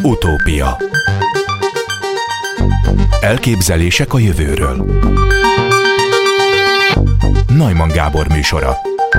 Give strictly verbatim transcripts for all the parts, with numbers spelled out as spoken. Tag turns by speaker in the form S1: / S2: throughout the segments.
S1: Utópia. Elképzelések a jövőről. Neumann Gábor műsora.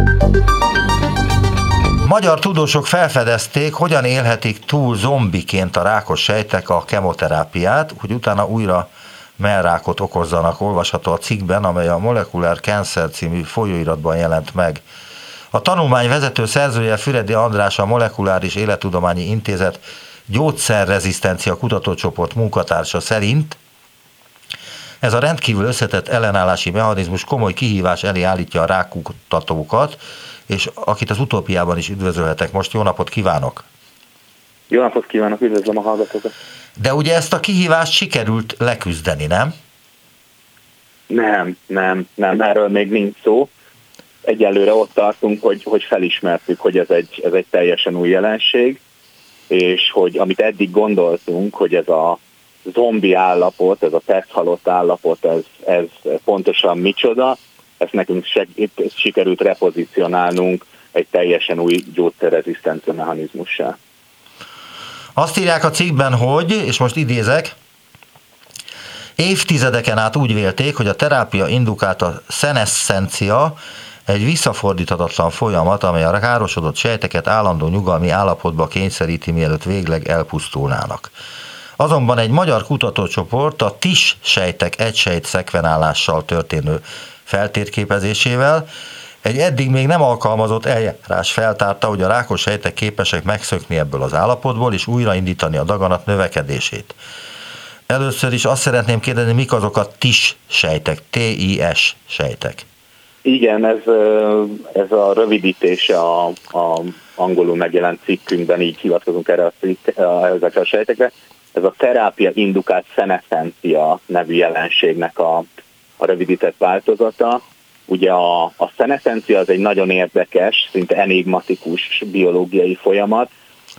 S2: Magyar tudósok felfedezték, hogyan élhetik túl zombiként a rákos sejtek a kemoterápiát, hogy utána újra mellrákot okozzanak, olvasható a cikkben, amely a Molecular Cancer című folyóiratban jelent meg. A tanulmány vezető szerzője Füredi András, a Molekuláris Élettudományi Intézet gyógyszerrezisztencia kutatócsoport munkatársa szerint ez a rendkívül összetett ellenállási mechanizmus komoly kihívás elé állítja a rákkutatókat, és akit az Utópiában is üdvözölhetek most. Jó napot kívánok!
S3: Jó napot kívánok, üdvözlöm a hallgatókat!
S2: De ugye ezt a kihívást sikerült leküzdeni, nem?
S3: Nem, nem, nem, erről még nincs szó. Egyelőre ott tartunk, hogy, hogy felismertük, hogy ez egy, ez egy teljesen új jelenség, és hogy amit eddig gondoltunk, hogy ez a zombi állapot, ez a teszthalott állapot, ez, ez pontosan micsoda, ezt nekünk seg- sikerült repozicionálnunk egy teljesen új gyógyszerrezisztencia mechanizmussá.
S2: Azt írják a cikkben, hogy, és most idézek, évtizedeken át úgy vélték, hogy a terápia indukálta szeneszcencia egy visszafordíthatatlan folyamat, amely a károsodott sejteket állandó nyugalmi állapotba kényszeríti, mielőtt végleg elpusztulnának. Azonban egy magyar kutatócsoport a té i es sejtek egysejt szekvenálással történő feltérképezésével egy eddig még nem alkalmazott eljárás feltárta, hogy a rákos sejtek képesek megszökni ebből az állapotból és újraindítani a daganat növekedését. Először is azt szeretném kérdezni, mik azok a té i es sejtek, té i es sejtek?
S3: Igen, ez, ez a rövidítése a, a angolul megjelent cikkünkben, így hivatkozunk erre a cikk, ezekre a sejtekre. Ez a terápia indukált szeneszcencia nevű jelenségnek a, a rövidített változata. Ugye a, a szeneszcencia az egy nagyon érdekes, szinte enigmatikus biológiai folyamat.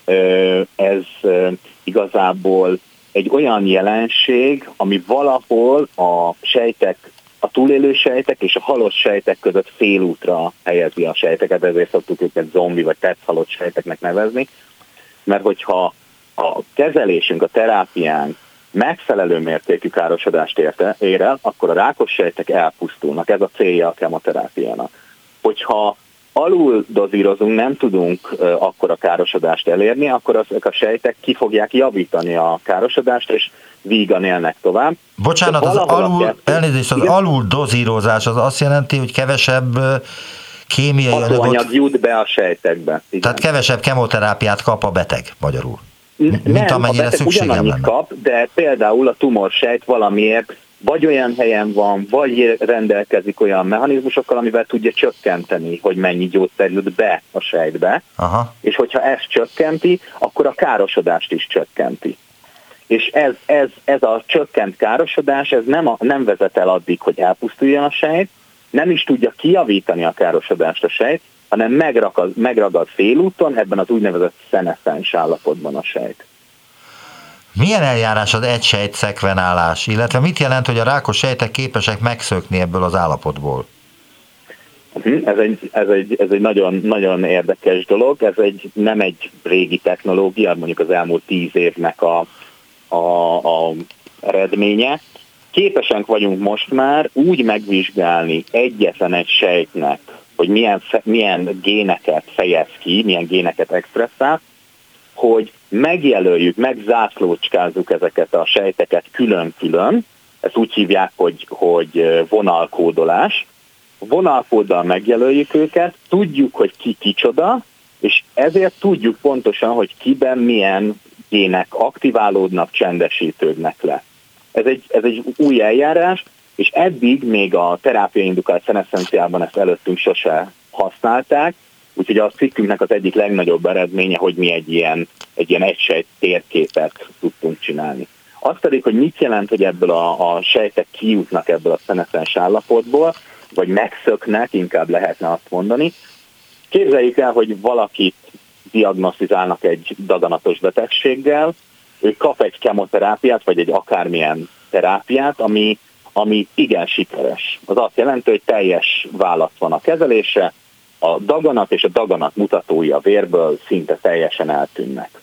S3: Ez igazából egy olyan jelenség, ami valahol a sejtek, a túlélő sejtek és a halott sejtek között félútra helyezi a sejteket, ezért szoktuk őket zombi vagy teszthalott sejteknek nevezni, mert hogyha a kezelésünk, a terápiánk megfelelő mértékű károsodást ér el, akkor a rákos sejtek elpusztulnak. Ez a célja a kemoterápiának. Hogyha alul dozírozunk, nem tudunk uh, akkor a károsodást elérni, akkor azok a sejtek ki fogják javítani a károsodást, és vígan élnek tovább.
S2: Bocsánat, az alul, elnézést, az alul dozírozás az azt jelenti, hogy kevesebb kémiai
S3: hatóanyag
S2: anyagot
S3: jut be a sejtekbe. Igen.
S2: Tehát kevesebb kemoterápiát kap a beteg, magyarul.
S3: Mint nem, amennyire a beteg ugyanannyit kap, de például a tumorsejt valamiért vagy olyan helyen van, vagy rendelkezik olyan mechanizmusokkal, amivel tudja csökkenteni, hogy mennyi gyógyszer jut be a sejtbe. Aha. És hogyha ezt csökkenti, akkor a károsodást is csökkenti. És ez, ez, ez a csökkent károsodás, ez nem, a, nem vezet el addig, hogy elpusztuljon a sejt, nem is tudja kijavítani a károsodást a sejt, hanem megragad, megragad félúton, ebben az úgynevezett szeneszcens állapotban a sejt.
S2: Milyen eljárás az egysejt szekvenálás, illetve mit jelent, hogy a rákos sejtek képesek megszökni ebből az állapotból?
S3: Ez egy, ez egy, ez egy nagyon, nagyon érdekes dolog, ez egy, nem egy régi technológia, mondjuk az elmúlt tíz évnek a, a, a eredménye. Képesek vagyunk most már úgy megvizsgálni egyetlen egy sejtnek, hogy milyen, milyen géneket fejez ki, milyen géneket expresszál, hogy megjelöljük, megzászlócskázzuk ezeket a sejteket külön-külön, ezt úgy hívják, hogy, hogy vonalkódolás. Vonalkóddal megjelöljük őket, tudjuk, hogy ki kicsoda, és ezért tudjuk pontosan, hogy kiben milyen gének aktiválódnak, csendesítődnek le. Ez egy, ez egy új eljárás, és eddig még a terápia indukált szeneszcenciában ezt előttünk sose használták, úgyhogy a cikkünknek az egyik legnagyobb eredménye, hogy mi egy ilyen, egy ilyen egysejt térképet tudtunk csinálni. Az pedig, hogy mit jelent, hogy ebből a, a sejtek kijutnak ebből a szeneszcens állapotból, vagy megszöknek, inkább lehetne azt mondani. Képzeljük el, hogy valakit diagnosztizálnak egy daganatos betegséggel, ő kap egy kemoterápiát, vagy egy akármilyen terápiát, ami, ami igen sikeres. Az azt jelenti, hogy teljes válasz van a kezelésre, a daganat és a daganat mutatói a vérből szinte teljesen eltűnnek.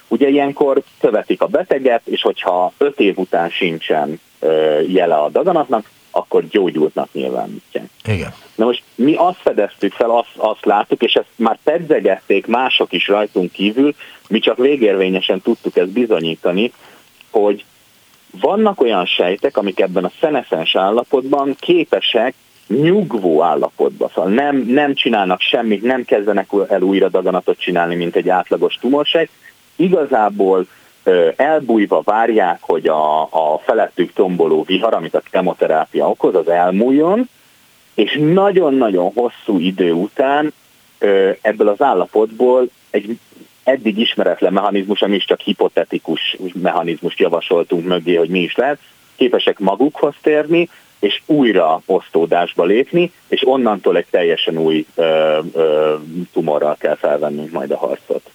S3: ugye ilyenkor követik a beteget, és hogyha öt év után sincsen jele a daganatnak, akkor gyógyultnak nyilvánítják.
S2: Igen.
S3: Na most mi azt fedeztük fel, azt, azt láttuk, és ezt már pedzegették mások is rajtunk kívül, mi csak végérvényesen tudtuk ezt bizonyítani, hogy vannak olyan sejtek, amik ebben a szeneszens állapotban képesek nyugvó állapotba, szóval nem, nem csinálnak semmit, nem kezdenek el újra daganatot csinálni, mint egy átlagos tumorsejt, igazából elbújva várják, hogy a, a felettük tomboló vihar, amit a kemoterápia okoz, az elmúljon, és nagyon-nagyon hosszú idő után ebből az állapotból egy eddig ismeretlen mechanizmus, ami is csak hipotetikus mechanizmust javasoltunk mögé, hogy mi is lehet, képesek magukhoz térni, és újra osztódásba lépni, és onnantól egy teljesen új ö, ö, tumorral kell felvennünk majd a harcot.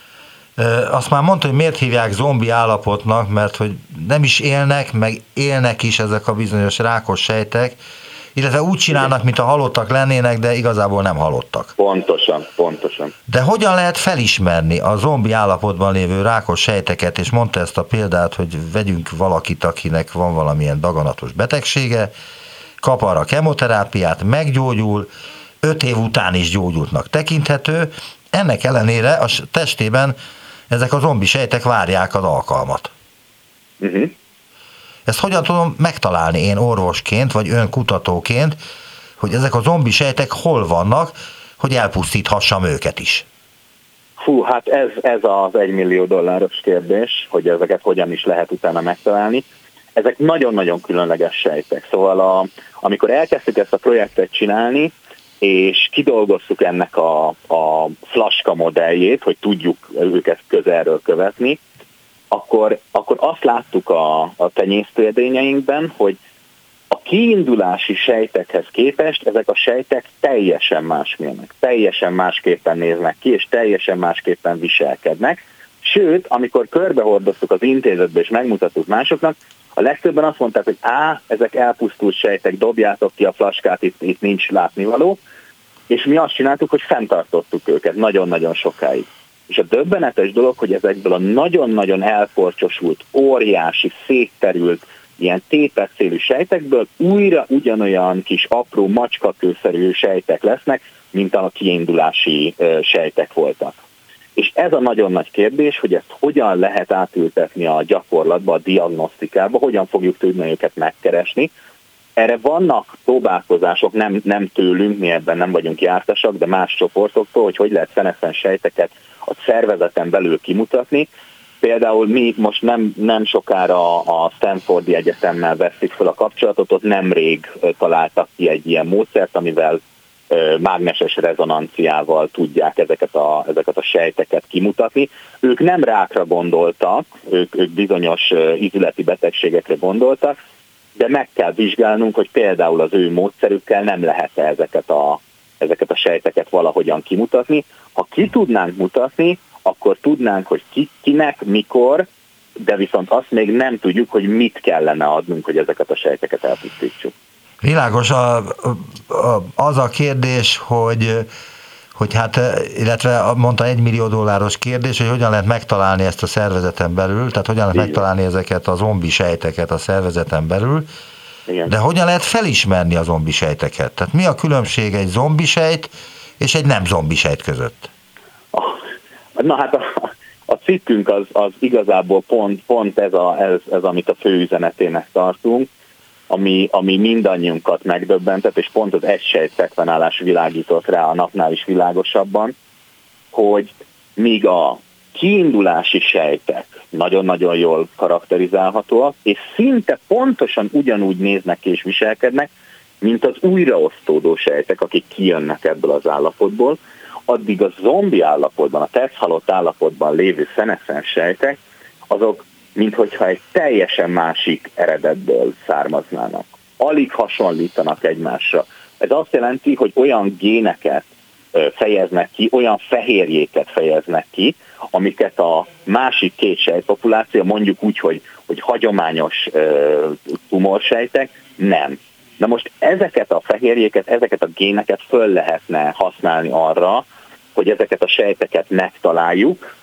S2: Azt már mondta, hogy miért hívják zombi állapotnak, mert hogy nem is élnek, meg élnek is ezek a bizonyos rákos sejtek, illetve úgy csinálnak, mintha halottak lennének, de igazából nem halottak.
S3: Pontosan, pontosan.
S2: De hogyan lehet felismerni a zombi állapotban lévő rákos sejteket, és mondta ezt a példát, hogy vegyünk valakit, akinek van valamilyen daganatos betegsége, kap arra kemoterápiát, meggyógyul, öt év után is gyógyultnak tekinthető, ennek ellenére a testében ezek a zombi sejtek várják az alkalmat. Uh-huh. Ezt hogyan tudom megtalálni én orvosként, vagy önkutatóként, hogy ezek a zombi sejtek hol vannak, hogy elpusztíthassam őket is?
S3: Fú, hát ez, ez az egymillió dolláros kérdés, hogy ezeket hogyan is lehet utána megtalálni. Ezek nagyon-nagyon különleges sejtek. Szóval a, amikor elkezdtük ezt a projektet csinálni, és kidolgoztuk ennek a, a flaska modelljét, hogy tudjuk őket közelről követni, akkor, akkor azt láttuk a, a tenyésztőedényeinkben, hogy a kiindulási sejtekhez képest ezek a sejtek teljesen másmilyenek, teljesen másképpen néznek ki, és teljesen másképpen viselkednek. Sőt, amikor körbehordoztuk az intézetbe, és megmutattuk másoknak, a legtöbben azt mondták, hogy á, ezek elpusztult sejtek, dobjátok ki a flaskát, itt, itt nincs látnivaló, és mi azt csináltuk, hogy fenntartottuk őket nagyon-nagyon sokáig. És a döbbenetes dolog, hogy ezekből a nagyon-nagyon elkorcsosult, óriási, szétterült, ilyen tépetszélű sejtekből újra ugyanolyan kis apró macskakőszerű sejtek lesznek, mint a kiindulási sejtek voltak. És ez a nagyon nagy kérdés, hogy ezt hogyan lehet átültetni a gyakorlatba, a diagnosztikába, hogyan fogjuk tudni őket megkeresni. Erre vannak próbálkozások, nem, nem tőlünk, mi ebben nem vagyunk jártasak, de más csoportoktól, hogy hogy lehet szeneszens sejteket a szervezeten belül kimutatni. Például mi most nem, nem sokára a Stanfordi Egyetemmel veszik fel a kapcsolatot, ott nemrég találtak ki egy ilyen módszert, amivel mágneses rezonanciával tudják ezeket a, ezeket a sejteket kimutatni. Ők nem rákra gondoltak, ők, ők bizonyos ízületi betegségekre gondoltak, de meg kell vizsgálnunk, hogy például az ő módszerükkel nem lehet ezeket a, ezeket a sejteket valahogyan kimutatni. Ha ki tudnánk mutatni, akkor tudnánk, hogy ki, kinek, mikor, de viszont azt még nem tudjuk, hogy mit kellene adnunk, hogy ezeket a sejteket elpusztítsuk.
S2: Világos, a, a, az a kérdés, hogy, hogy hát, illetve mondta egy millió dolláros kérdés, hogy hogyan lehet megtalálni ezt a szervezeten belül, tehát hogyan lehet Igen. megtalálni ezeket a zombi sejteket a szervezeten belül, Igen. de hogyan lehet felismerni a zombi sejteket? Tehát mi a különbség egy zombi sejt és egy nem zombi sejt között?
S3: Na hát a, a cikkünk az, az igazából pont, pont ez, a, ez, ez, amit a fő üzenetének tartunk, ami, ami mindannyiunkat megdöbbentett, és pont az egysejt szekvenálás világított rá a napnál is világosabban, hogy míg a kiindulási sejtek nagyon-nagyon jól karakterizálhatóak, és szinte pontosan ugyanúgy néznek és viselkednek, mint az újraosztódó sejtek, akik kijönnek ebből az állapotból, addig a zombi állapotban, a testhalott állapotban lévő szeneszens sejtek, azok minthogyha egy teljesen másik eredetből származnának. Alig hasonlítanak egymásra. Ez azt jelenti, hogy olyan géneket fejeznek ki, olyan fehérjéket fejeznek ki, amiket a másik két sejtpopuláció, mondjuk úgy, hogy, hogy hagyományos tumorsejtek, nem. Na most ezeket a fehérjéket, ezeket a géneket föl lehetne használni arra, hogy ezeket a sejteket megtaláljuk,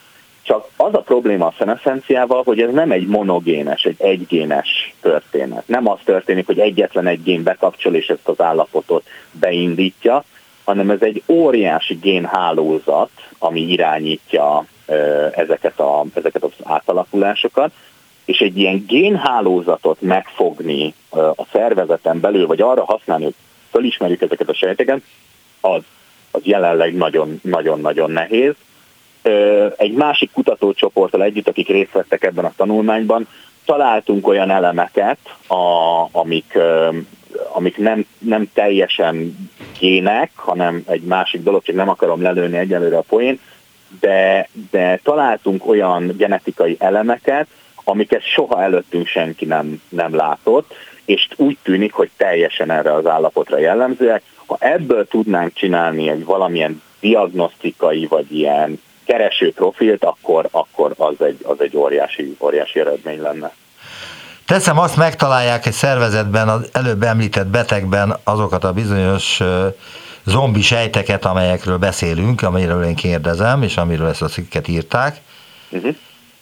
S3: Csak az a probléma a szeneszenciával, hogy ez nem egy monogénes, egy egygénes történet. Nem az történik, hogy egyetlen egy gén bekapcsol, és ezt az állapotot beindítja, hanem ez egy óriási génhálózat, ami irányítja ezeket, a, ezeket az átalakulásokat, és egy ilyen génhálózatot megfogni a szervezeten belül, vagy arra használni, hogy felismerjük ezeket a sejteket, az, az jelenleg nagyon-nagyon nehéz. Egy másik kutatócsoporttal együtt, akik részt vettek ebben a tanulmányban, találtunk olyan elemeket, a, amik, amik nem, nem teljesen gének, hanem egy másik dolog, csak nem akarom lelőni egyelőre a poént, de, de találtunk olyan genetikai elemeket, amiket soha előttünk senki nem, nem látott, és úgy tűnik, hogy teljesen erre az állapotra jellemzőek. Ha ebből tudnánk csinálni egy valamilyen diagnosztikai, vagy ilyen kereső profilt, akkor, akkor az egy, az egy óriási, óriási eredmény lenne.
S2: Teszem, azt megtalálják egy szervezetben, az előbb említett betegben azokat a bizonyos zombi sejteket, amelyekről beszélünk, amiről én kérdezem, és amiről ezt a cikket írták. Uh-huh.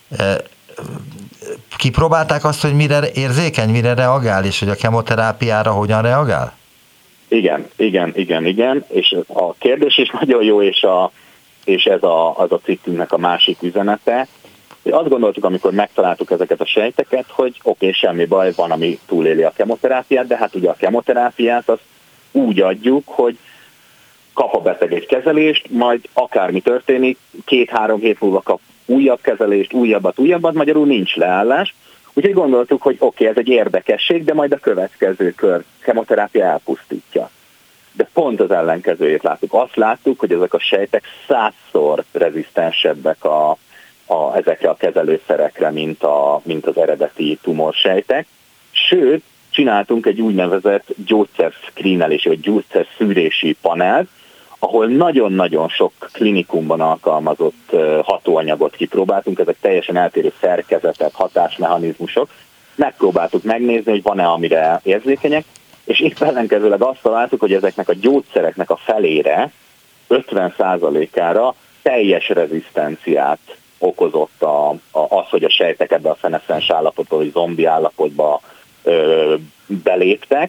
S2: Kipróbálták azt, hogy mire érzékeny, mire reagál, és hogy a kemoterápiára hogyan reagál? Igen,
S3: igen, igen, igen, és a kérdés is nagyon jó, és, a, és ez a, az a cikkünknek a másik üzenete. Azt gondoltuk, amikor megtaláltuk ezeket a sejteket, hogy oké, okay, semmi baj, van, ami túléli a kemoterápiát, de hát ugye a kemoterápiát azt úgy adjuk, hogy kap a beteg egy kezelést, majd akármi történik, két-három hét múlva kap újabb kezelést, újabbat, újabbat, magyarul nincs leállás. Úgyhogy gondoltuk, hogy oké, okay, ez egy érdekesség, de majd a következő kör kemoterápia elpusztítja. De pont az ellenkezőjét láttuk. Azt láttuk, hogy ezek a sejtek százszor rezisztensebbek a, a, ezekre a kezelőszerekre, mint, a, mint az eredeti tumorsejtek. Sőt, csináltunk egy úgynevezett gyógyszerszkrínelési, vagy gyógyszerszűrési panelt, ahol nagyon-nagyon sok klinikumban alkalmazott hatóanyagot kipróbáltunk, ezek teljesen eltérő szerkezetek, hatásmechanizmusok. Megpróbáltuk megnézni, hogy van-e, amire érzékenyek, és épp ellenkezőleg azt találtuk, hogy ezeknek a gyógyszereknek a felére, ötven százalékára teljes rezisztenciát okozott a, a, az, hogy a sejtek ebbe a szeneszens állapotba, vagy zombi állapotba ö, beléptek,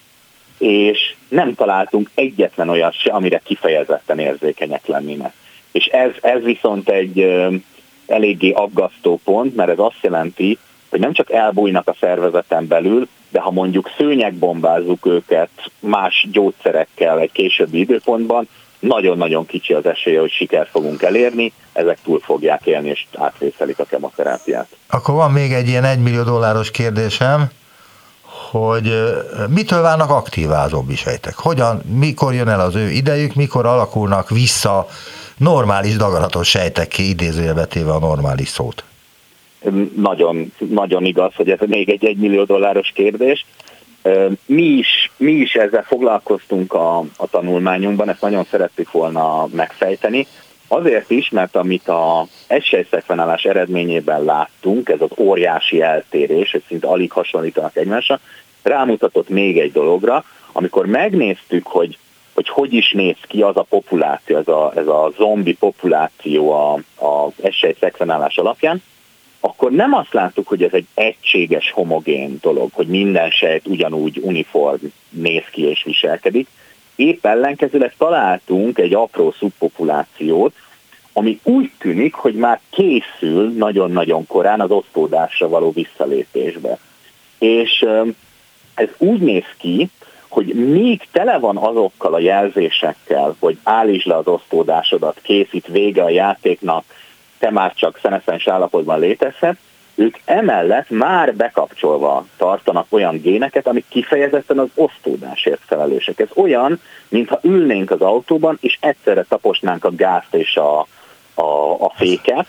S3: és nem találtunk egyetlen olyat se, amire kifejezetten érzékenyek lennének. És ez, ez viszont egy ö, eléggé aggasztó pont, mert ez azt jelenti, hogy nem csak elbújnak a szervezeten belül, de ha mondjuk szőnyegbombázzuk őket más gyógyszerekkel egy későbbi időpontban, nagyon-nagyon kicsi az esélye, hogy sikert fogunk elérni, ezek túl fogják élni, és átvészelik a kemoterápiát.
S2: Akkor van még egy ilyen egymillió dolláros kérdésem, hogy mitől válnak aktívá a zombisejtek? Hogyan, mikor jön el az ő idejük, mikor alakulnak vissza normális daganatos sejtekké, idézőjelbe téve a normális szót?
S3: Nagyon, nagyon igaz, hogy ez még egy egymillió dolláros kérdés. Mi is, mi is ezzel foglalkoztunk a, a tanulmányunkban, ezt nagyon szerettük volna megfejteni. Azért is, mert amit a egysejtszekvenálás eredményében láttunk, ez az óriási eltérés, hogy szinte alig hasonlítanak egymásra, rámutatott még egy dologra, amikor megnéztük, hogy hogy hogy is néz ki az a populáció, ez a, ez a zombi populáció az egysejtszekvenálás alapján, akkor nem azt láttuk, hogy ez egy egységes, homogén dolog, hogy minden sejt ugyanúgy uniform néz ki és viselkedik. Épp ellenkezőleg találtunk egy apró szubpopulációt, ami úgy tűnik, hogy már készül nagyon-nagyon korán az osztódásra való visszalépésbe. És ez úgy néz ki, hogy még tele van azokkal a jelzésekkel, hogy állítsd le az osztódásodat, készít, vége a játéknak, te már csak szeneszens állapotban létezhet, ők emellett már bekapcsolva tartanak olyan géneket, amik kifejezetten az osztódásért felelősek. Ez olyan, mintha ülnénk az autóban, és egyszerre taposnánk a gázt és a, a, a féket,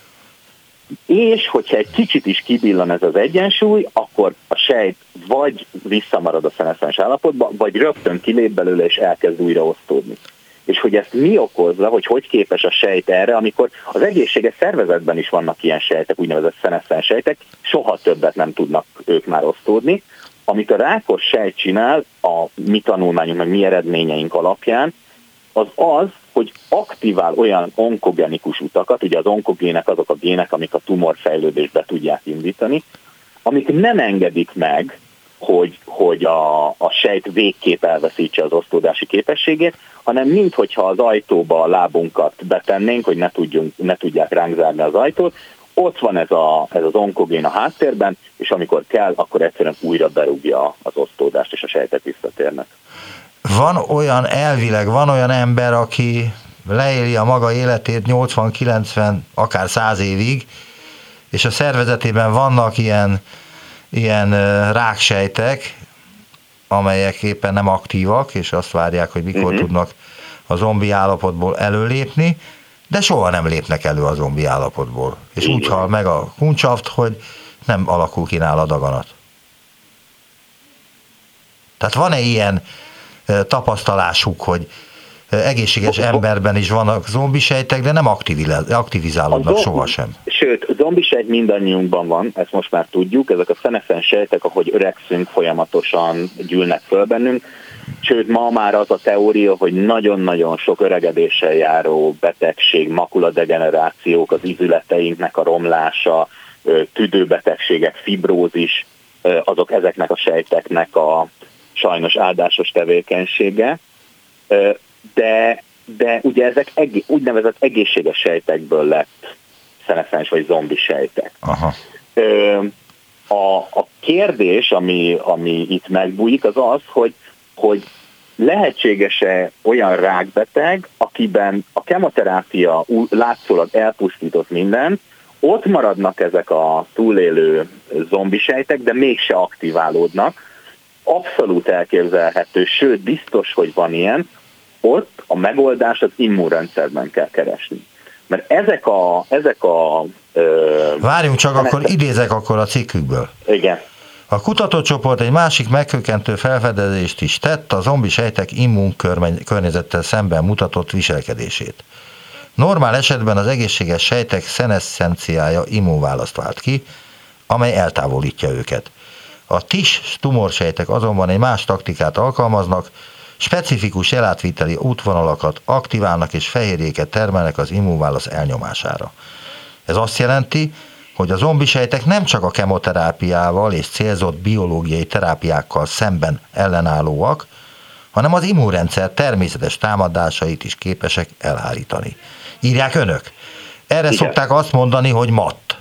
S3: és hogyha egy kicsit is kibillan ez az egyensúly, akkor a sejt vagy visszamarad a szeneszens állapotba, vagy rögtön kilép belőle, és elkezd újra osztódni. És hogy ezt mi okozza, hogy hogy képes a sejt erre, amikor az egészséges szervezetben is vannak ilyen sejtek, úgynevezett szeneszens sejtek, soha többet nem tudnak ők már osztódni. Amit a rákos sejt csinál, a mi tanulmányunk, meg mi eredményeink alapján, az az, hogy aktivál olyan onkogenikus utakat, ugye az onkogének azok a gének, amik a tumorfejlődést be tudják indítani, amik nem engedik meg, hogy, hogy a, a sejt végképp elveszítse az osztódási képességét, hanem minthogyha az ajtóba a lábunkat betennénk, hogy ne, tudjunk, ne tudják ránk zárni az ajtót, ott van ez, a, ez az onkogén a háttérben, és amikor kell, akkor egyszerűen újra berúgja az osztódást, és a sejtek visszatérnek.
S2: Van olyan, elvileg van olyan ember, aki leéli a maga életét nyolcvan, kilencven, akár száz évig, és a szervezetében vannak ilyen, ilyen ráksejtek, amelyek éppen nem aktívak, és azt várják, hogy mikor uh-huh. tudnak a zombi állapotból előlépni, de soha nem lépnek elő a zombi állapotból. És úgy hal meg a kuncsaft, hogy nem alakul ki nála daganat. Tehát van-e ilyen tapasztalásuk, hogy egészséges emberben is vannak zombisejtek, de nem aktivizálódnak sohasem?
S3: Sőt, zombisejt mindannyiunkban van, ezt most már tudjuk, ezek a szeneszen sejtek, ahogy öregszünk, folyamatosan gyűlnek föl bennünk. Sőt, ma már az a teória, hogy nagyon-nagyon sok öregedéssel járó betegség, makuladegenerációk, az izületeinknek a romlása, tüdőbetegségek, fibrózis, azok ezeknek a sejteknek a sajnos áldásos tevékenysége, de, de ugye ezek egé- úgynevezett egészséges sejtekből lett szeneszens vagy zombi sejtek.
S2: Aha.
S3: A, a kérdés, ami, ami itt megbújik, az az, hogy, hogy lehetséges-e olyan rákbeteg, akiben a kemoterápia látszólag elpusztított mindent, ott maradnak ezek a túlélő zombisejtek, de mégse aktiválódnak. Abszolút elképzelhető, sőt biztos, hogy van ilyen, ott a megoldást az immunrendszerben kell keresni. Mert ezek a... Ezek a ö,
S2: Várjunk csak, ennek... akkor idézek akkor a cikkükből.
S3: Igen.
S2: A kutatócsoport egy másik megkökkentő felfedezést is tett, a zombi sejtek immunkörnyezettel szemben mutatott viselkedését. Normál esetben az egészséges sejtek szeneszcenciája immunválaszt vált ki, amely eltávolítja őket. A tis tumorsejtek azonban egy más taktikát alkalmaznak, specifikus jelátviteli útvonalakat aktiválnak és fehérjéket termelnek az immunválasz elnyomására. Ez azt jelenti, hogy a zombisejtek nem csak a kemoterápiával és célzott biológiai terápiákkal szemben ellenállóak, hanem az immunrendszer természetes támadásait is képesek elhárítani. Írják önök. Erre Igen. szokták azt mondani, hogy matt.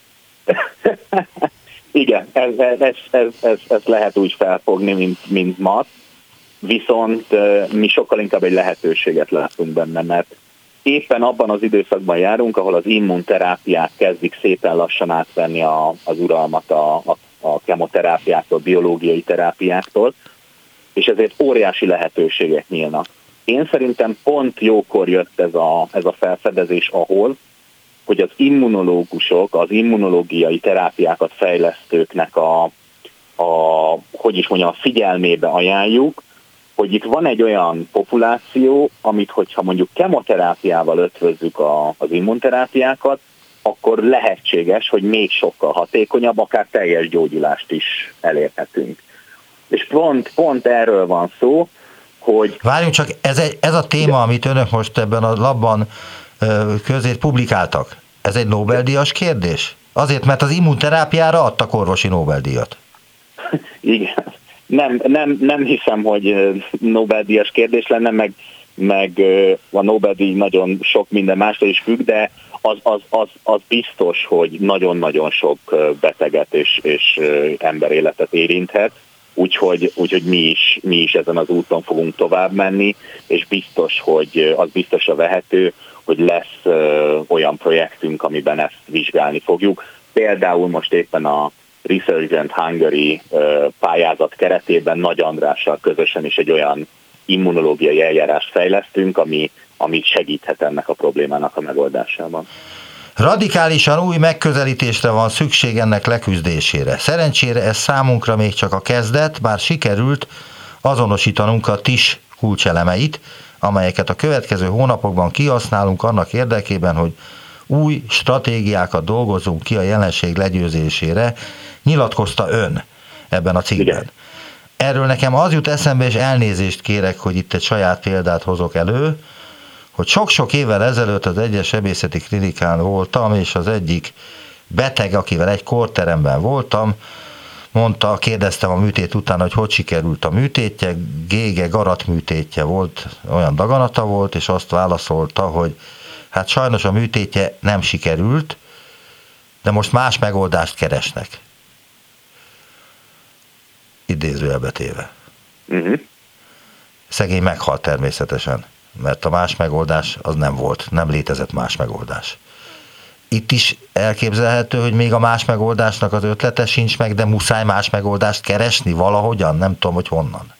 S3: Igen, ez, ez, ez, ez, ez lehet úgy felfogni, mint, mint matt, viszont mi sokkal inkább egy lehetőséget látunk benne, mert éppen abban az időszakban járunk, ahol az immunterápiák kezdik szépen lassan átvenni a, az uralmat a, a, a kemoterápiáktól, biológiai terápiáktól, és ezért óriási lehetőségek nyílnak. Én szerintem pont jókor jött ez a, ez a felfedezés ahol, hogy az immunológusok, az immunológiai terápiákat fejlesztőknek a, a, hogy is mondjam, a figyelmébe ajánljuk, hogy itt van egy olyan populáció, amit hogyha mondjuk kemoterápiával ötvözzük a, az immunterápiákat, akkor lehetséges, hogy még sokkal hatékonyabb, akár teljes gyógyulást is elérhetünk. És pont, pont erről van szó, hogy...
S2: Várjunk csak, ez, egy, ez a téma, amit önök most ebben a labban közé publikáltak, ez egy Nobel-díjas kérdés? Azért, mert az immunterápiára adtak orvosi Nobel-díjat.
S3: Igen. Nem, nem, nem hiszem, hogy Nobel-díjas kérdés lenne, meg, meg a Nobel-díj nagyon sok minden mástól is függ, de az, az, az, az biztos, hogy nagyon-nagyon sok beteget és, és emberéletet érinthet, úgyhogy, úgyhogy mi, is, mi is ezen az úton fogunk tovább menni, és biztos, hogy az biztosra vehető, hogy lesz olyan projektünk, amiben ezt vizsgálni fogjuk. Például most éppen a Resurgent Hungary pályázat keretében Nagy Andrással közösen is egy olyan immunológiai eljárást fejlesztünk, ami, ami segíthet ennek a problémának a megoldásában.
S2: Radikálisan új megközelítésre van szükség ennek leküzdésére. Szerencsére ez számunkra még csak a kezdet, bár sikerült azonosítanunk a tis kulcselemeit, amelyeket a következő hónapokban kihasználunk annak érdekében, hogy új stratégiákat dolgozunk ki a jelenség legyőzésére, nyilatkozta ön ebben a cikkben. Igen. Erről nekem az jut eszembe, és elnézést kérek, hogy itt egy saját példát hozok elő, hogy sok-sok évvel ezelőtt az egyes sebészeti klinikán voltam, és az egyik beteg, akivel egy kórteremben voltam, mondta, kérdeztem a műtét után, hogy hogy sikerült a műtétje, gége garat műtétje volt, olyan daganata volt, és azt válaszolta, hogy hát sajnos a műtétje nem sikerült, de most más megoldást keresnek. Idézőjelbe téve. Uh-huh. Szegény meghalt természetesen, mert a más megoldás az nem volt, nem létezett más megoldás. Itt is elképzelhető, hogy még a más megoldásnak az ötlete sincs meg, de muszáj más megoldást keresni valahogyan, nem tudom, hogy honnan.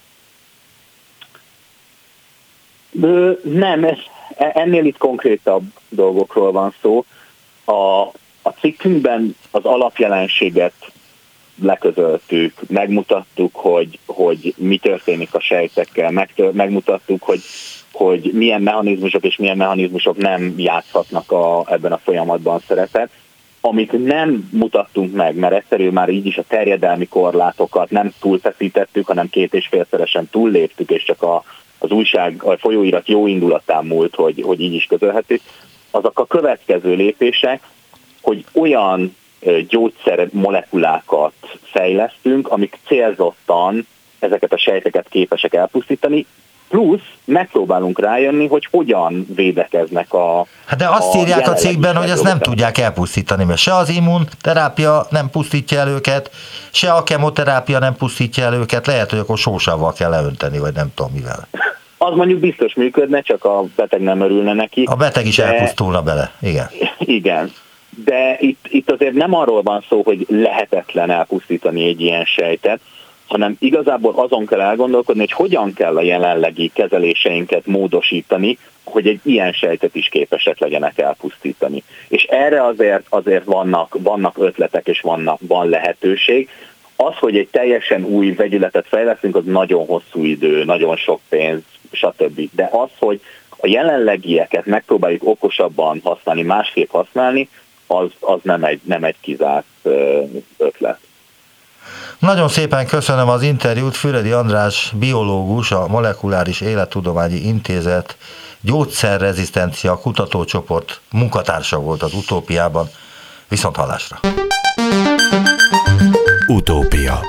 S3: Nem, ez, ennél itt konkrétabb dolgokról van szó. A, a cikkünkben az alapjelenséget leközöltük, megmutattuk, hogy, hogy mi történik a sejtekkel, megtör, megmutattuk, hogy, hogy milyen mechanizmusok és milyen mechanizmusok nem játszhatnak a, ebben a folyamatban szerepet. Amit nem mutattunk meg, mert egyszerűen már így is a terjedelmi korlátokat nem túlfeszítettük, hanem két és félszeresen túlléptük, és csak a, az újság, a folyóirat jó indulatán múlt, hogy, hogy így is közölhető, azok a következő lépések, hogy olyan gyógyszer molekulákat fejlesztünk, amik célzottan ezeket a sejteket képesek elpusztítani, plusz megpróbálunk rájönni, hogy hogyan védekeznek a...
S2: Hát de azt írják a cikkben, hogy ezt nem tudják elpusztítani, mert se az immunterápia nem pusztítja el őket, se a kemoterápia nem pusztítja el őket, lehet, hogy akkor sósavval kell leönteni, vagy nem tudom mivel.
S3: Az mondjuk biztos működne, csak a beteg nem örülne neki.
S2: A beteg is de... elpusztulna bele, igen.
S3: Igen. De itt, itt azért nem arról van szó, hogy lehetetlen elpusztítani egy ilyen sejtet, hanem igazából azon kell elgondolkodni, hogy hogyan kell a jelenlegi kezeléseinket módosítani, hogy egy ilyen sejtet is képesek legyenek elpusztítani. És erre azért, azért vannak, vannak ötletek és vannak, van lehetőség. Az, hogy egy teljesen új vegyületet fejlesztünk, az nagyon hosszú idő, nagyon sok pénz, stb. De az, hogy a jelenlegieket megpróbáljuk okosabban használni, másképp használni, az, az nem, egy, nem egy kizárt ötlet.
S2: Nagyon szépen köszönöm az interjút. Füredi András biológus, a Molekuláris Élettudományi Intézet gyógyszerrezisztencia kutatócsoport munkatársa volt az Utópiában. Viszont hallásra!
S1: Utópia.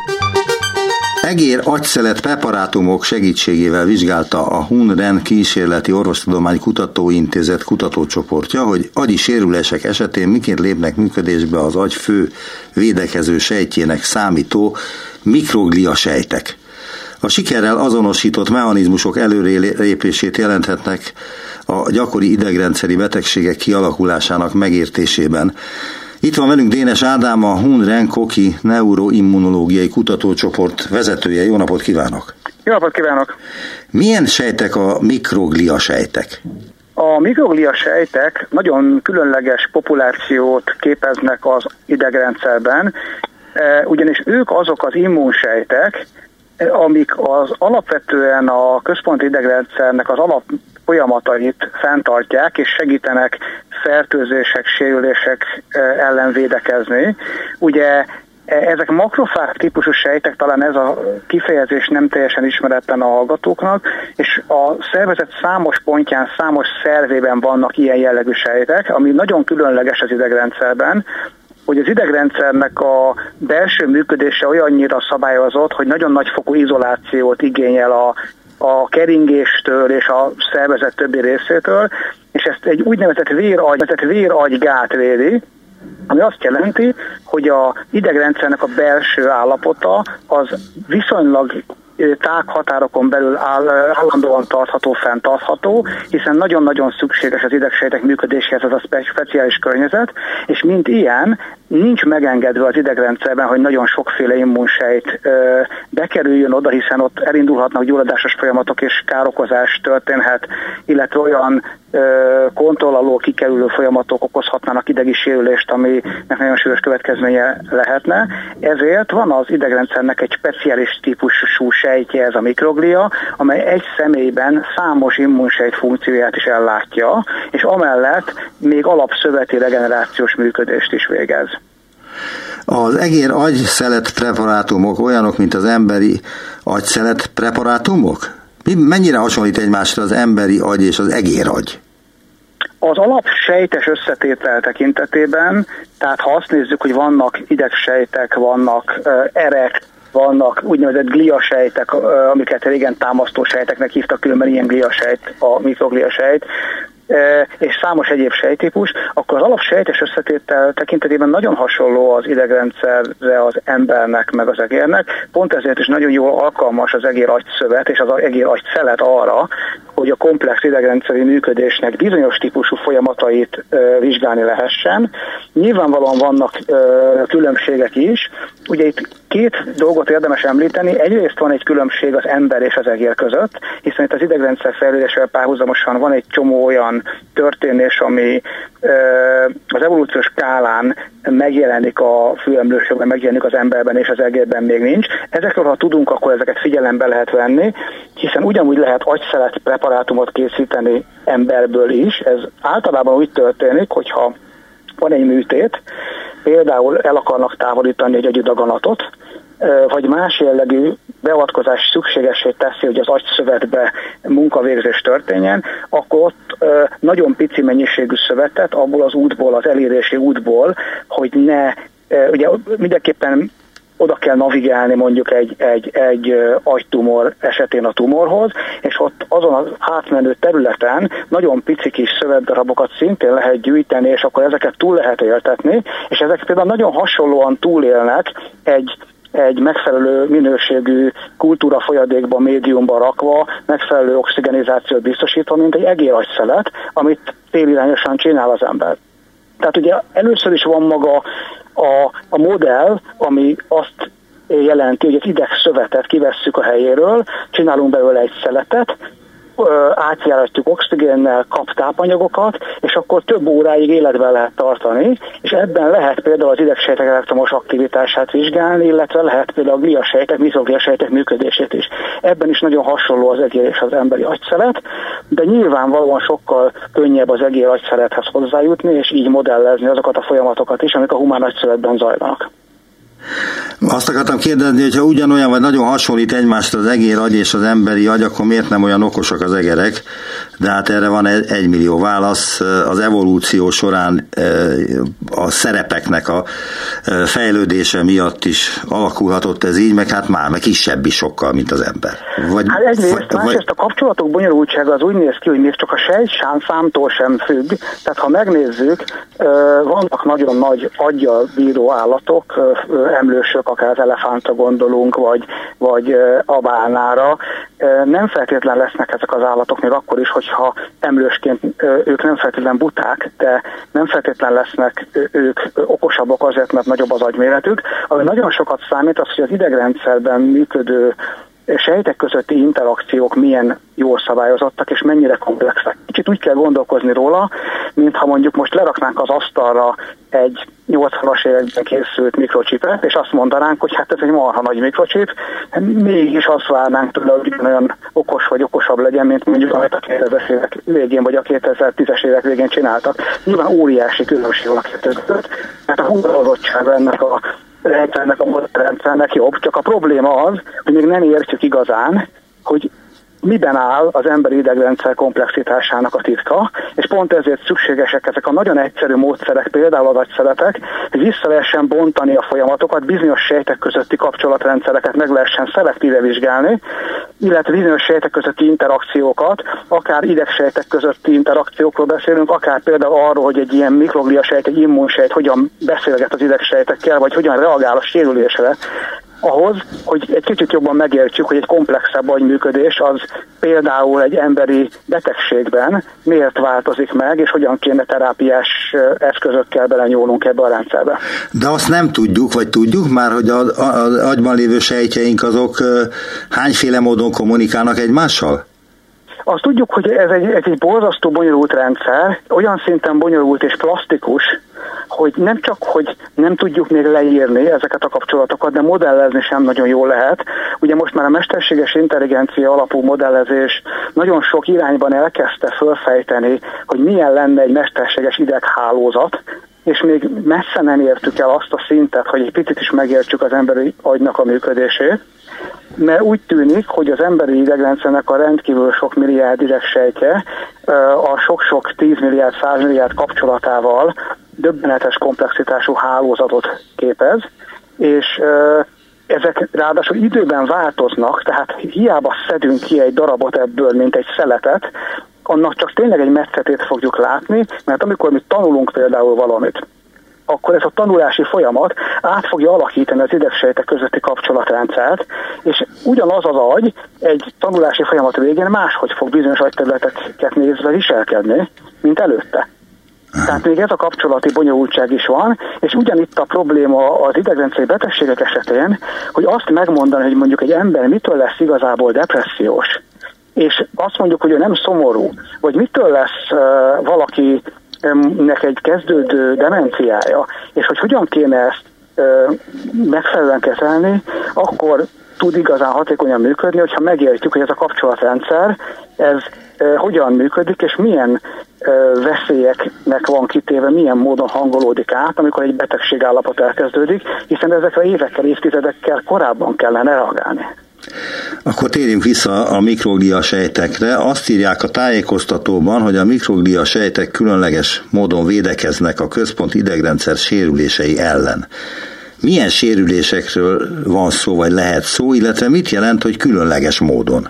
S4: Egér agyszelet preparátumok segítségével vizsgálta a Hun-Ren Kísérleti Orvostudományi Kutatóintézet kutatócsoportja, hogy agyi sérülések esetén miként lépnek működésbe az agy fő védekező sejtjének számító mikroglia sejtek. A sikerrel azonosított mechanizmusok előrelépését jelenthetnek a gyakori idegrendszeri betegségek kialakulásának megértésében. Itt van velünk Dénes Ádám, a Hun-Ren Koki neuroimmunológiai kutatócsoport vezetője. Jó napot kívánok!
S5: Jó napot kívánok!
S4: Milyen sejtek a mikroglia sejtek?
S5: A mikroglia sejtek nagyon különleges populációt képeznek az idegrendszerben, ugyanis ők azok az immunsejtek, amik az alapvetően a központi idegrendszernek az alap folyamatait fenntartják és segítenek fertőzések, sérülések ellen védekezni. Ugye ezek makrofág típusú sejtek, talán ez a kifejezés nem teljesen ismeretlen a hallgatóknak, és a szervezet számos pontján, számos szervében vannak ilyen jellegű sejtek, ami nagyon különleges az idegrendszerben, hogy az idegrendszernek a belső működése olyannyira szabályozott, hogy nagyon nagy fokú izolációt igényel a, a keringéstől és a szervezet többi részétől, és ezt egy úgynevezett véragy, véragygát védi, ami azt jelenti, hogy a idegrendszernek a belső állapota az viszonylag tághatárokon belül áll, állandóan tartható, fenntartható, hiszen nagyon-nagyon szükséges az idegsejtek működéséhez ez a speciális környezet, és mint ilyen nincs megengedve az idegrendszerben, hogy nagyon sokféle immunsejt ö, bekerüljön oda, hiszen ott elindulhatnak gyulladásos folyamatok és károkozás történhet, illetve olyan ö, kontroll alól kikerülő folyamatok okozhatnának idegi sérülést, aminek nagyon súlyos következménye lehetne. Ezért van az idegrendszernek egy speciális típusú sejtje, ez a mikroglia, amely egy személyben számos immunsejt funkcióját is ellátja, és amellett még alapszöveti regenerációs működést is végez.
S4: Az egér agyszelet preparátumok olyanok, mint az emberi agyszelet preparátumok? Mennyire hasonlít egymásra az emberi agy és az egér agy?
S5: Az alapsejtes összetétel tekintetében, tehát ha azt nézzük, hogy vannak idegsejtek, vannak uh, erek, vannak úgynevezett gliasejtek, uh, amiket régen támasztósejteknek hívtak, különben ilyen gliasejt, a mikrogliasejt, és számos egyéb sejttípus, akkor az alapsejtes összetétel tekintetében nagyon hasonló az idegrendszerre az embernek, meg az egérnek. Pont ezért is nagyon jól alkalmas az egér agyszövet és az egér agyszelet arra, hogy a komplex idegrendszeri működésnek bizonyos típusú folyamatait ö, vizsgálni lehessen. Nyilvánvalóan vannak ö, különbségek is. Ugye itt két dolgot érdemes említeni. Egyrészt van egy különbség az ember és az egér között, hiszen itt az idegrendszer fejlődésével párhuzamosan van egy csomó olyan történés, ami ö, az evolúciós skálán megjelenik a főemlősökben, megjelenik az emberben és az egérben még nincs. Ezekről, ha tudunk, akkor ezeket figyelembe lehet venni, hiszen ugyanúgy lehet agyszelet preparátumot készíteni emberből is. Ez általában úgy történik, hogyha van egy műtét, például el akarnak távolítani egy agyidaganatot, vagy más jellegű beavatkozás szükségessé teszi, hogy az agyszövetbe munkavégzés történjen, akkor ott nagyon pici mennyiségű szövetet abból az útból, az elérési útból, hogy ne, ugye mindenképpen oda kell navigálni mondjuk egy, egy, egy agytumor esetén a tumorhoz, és ott azon az átmenő területen nagyon pici kis szövetdarabokat szintén lehet gyűjteni, és akkor ezeket túl lehet éltetni, és ezek például nagyon hasonlóan túlélnek egy egy megfelelő minőségű kultúra folyadékba, médiumba rakva, megfelelő oxigenizációt biztosítva, mint egy egéragysszelet, amit célirányosan csinál az ember. Tehát ugye először is van maga a, a modell, ami azt jelenti, hogy az idegszövetet kivesszük a helyéről, csinálunk belőle egy szeletet, átjáratjuk oxigénnel, kap tápanyagokat, és akkor több óráig életben lehet tartani, és ebben lehet például az idegsejtek elektromos aktivitását vizsgálni, illetve lehet például a gliasejtek, mikrogliasejtek működését is. Ebben is nagyon hasonló az egér és az emberi agyszelet, de nyilvánvalóan sokkal könnyebb az egér agyszelethez hozzájutni, és így modellezni azokat a folyamatokat is, amik a humán agyszeletben zajlanak.
S4: Azt akartam kérdezni, hogy ha ugyanolyan vagy nagyon hasonlít egymást az egér agy és az emberi agy, akkor miért nem olyan okosak az egerek? De hát erre van egy millió válasz. Az evolúció során a szerepeknek a fejlődése miatt is alakulhatott ez így, meg hát már meg kisebb is sokkal, mint az ember. Vagy,
S5: hát egyrészt,
S4: vagy,
S5: másrészt a kapcsolatok bonyolultsága az úgy néz ki, hogy még csak a sejtszámtól sem függ. Tehát ha megnézzük, vannak nagyon nagy aggyal bíró állatok, emlősök, akár az elefántra gondolunk, vagy, vagy a bálnára, nem feltétlen lesznek ezek az állatok még akkor is, hogyha emlősként ők nem feltétlen buták, de nem feltétlen lesznek ők okosabbak azért, mert nagyobb az agyméretük. Ami nagyon sokat számít az, hogy az idegrendszerben működő sejtek közötti interakciók milyen jól szabályozottak, és mennyire komplexek. Kicsit úgy kell gondolkozni róla, mintha mondjuk most leraknánk az asztalra egy nyolcvanas években készült mikrocsipet, és azt mondanánk, hogy hát ez egy marha nagy mikrocsip, mégis azt várnánk tőle, hogy olyan okos vagy okosabb legyen, mint mondjuk amit a kétezres évek végén, vagy a kétezer-tízes évek végén csináltak. Nyilván óriási különbség a kettő között, mert a húzadozottság ennek a rendszernek, a modellrendszernek jobb, csak a probléma az, hogy még nem értjük igazán, hogy miben áll az emberi idegrendszer komplexitásának a titka, és pont ezért szükségesek ezek a nagyon egyszerű módszerek, például az agyszeletek, hogy vissza lehessen bontani a folyamatokat, bizonyos sejtek közötti kapcsolatrendszereket meg lehessen szelektíve vizsgálni, illetve bizonyos sejtek közötti interakciókat, akár idegsejtek közötti interakciókról beszélünk, akár például arról, hogy egy ilyen mikrogliasejt, egy immunsejt hogyan beszélget az idegsejtekkel, vagy hogyan reagál a sérülésre, ahhoz, hogy egy kicsit jobban megértsük, hogy egy komplexebb agyműködés az például egy emberi betegségben miért változik meg, és hogyan kéne terápiás eszközökkel belenyúlnunk ebbe a rendszerbe.
S4: De azt nem tudjuk, vagy tudjuk már, hogy az agyban lévő sejtjeink azok hányféle módon kommunikálnak egymással?
S5: Azt tudjuk, hogy ez egy, ez egy borzasztó bonyolult rendszer, olyan szinten bonyolult és plastikus, hogy nem csak, hogy nem tudjuk még leírni ezeket a kapcsolatokat, de modellezni sem nagyon jól lehet. Ugye most már a mesterséges intelligencia alapú modellezés nagyon sok irányban elkezdte fölfejteni, hogy milyen lenne egy mesterséges ideghálózat, és még messze nem értük el azt a szintet, hogy egy picit is megértsük az emberi agynak a működését, mert úgy tűnik, hogy az emberi idegrendszernek a rendkívül sok milliárd idegsejtje a sok-sok tíz milliárd, száz milliárd kapcsolatával döbbenetes komplexitású hálózatot képez, és ezek ráadásul időben változnak, tehát hiába szedünk ki egy darabot ebből, mint egy szeletet, annak csak tényleg egy metszetét fogjuk látni, mert amikor mi tanulunk például valamit, akkor ez a tanulási folyamat át fogja alakítani az idegsejtek közötti kapcsolatrendszert, és ugyanaz az agy egy tanulási folyamat végén máshogy fog bizonyos agyterületeket nézve viselkedni, mint előtte. Tehát még ez a kapcsolati bonyolultság is van, és ugyanitt a probléma az idegrendszeri betegségek esetén, hogy azt megmondani, hogy mondjuk egy ember mitől lesz igazából depressziós, és azt mondjuk, hogy ő nem szomorú, vagy mitől lesz uh, valakinek egy kezdődő demenciája, és hogy hogyan kéne ezt uh, megfelelően kezelni, akkor tud igazán hatékonyan működni, hogyha megértjük, hogy ez a kapcsolatrendszer, ez uh, hogyan működik, és milyen uh, veszélyeknek van kitéve, milyen módon hangolódik át, amikor egy betegségállapot elkezdődik, hiszen ezekre évekkel, évtizedekkel korábban kellene reagálni.
S4: Akkor térjünk vissza a mikroglia sejtekre. Azt írják a tájékoztatóban, hogy a mikroglia sejtek különleges módon védekeznek a központi idegrendszer sérülései ellen. Milyen sérülésekről van szó, vagy lehet szó, illetve mit jelent, hogy különleges módon?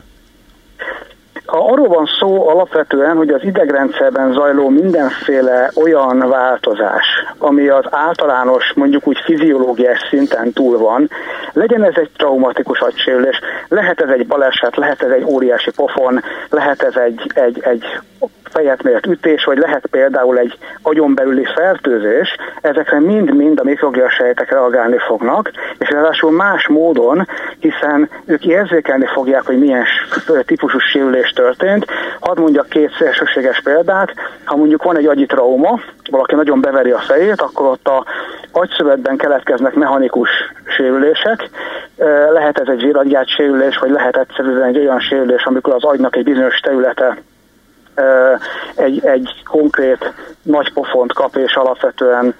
S5: Arról van szó alapvetően, hogy az idegrendszerben zajló mindenféle olyan változás, ami az általános, mondjuk úgy fiziológiás szinten túl van, legyen ez egy traumatikus agysérülés, lehet ez egy baleset, lehet ez egy óriási pofon, lehet ez egy, egy, egy fejet mért ütés, vagy lehet például egy agyon belüli fertőzés, ezekre mind-mind a mikroglia sejtek reagálni fognak, és ráadásul más módon, hiszen ők érzékelni fogják, hogy milyen típusú sérülés történt. Hadd mondjak két szélsőséges példát. Ha mondjuk van egy agyi trauma, valaki nagyon beveri a fejét, akkor ott a agyszövetben keletkeznek mechanikus sérülések. Lehet ez egy zsíragyágy sérülés, vagy lehet egyszerűen egy olyan sérülés, amikor az agynak egy bizonyos területe egy, egy konkrét nagy pofont kap, és alapvetően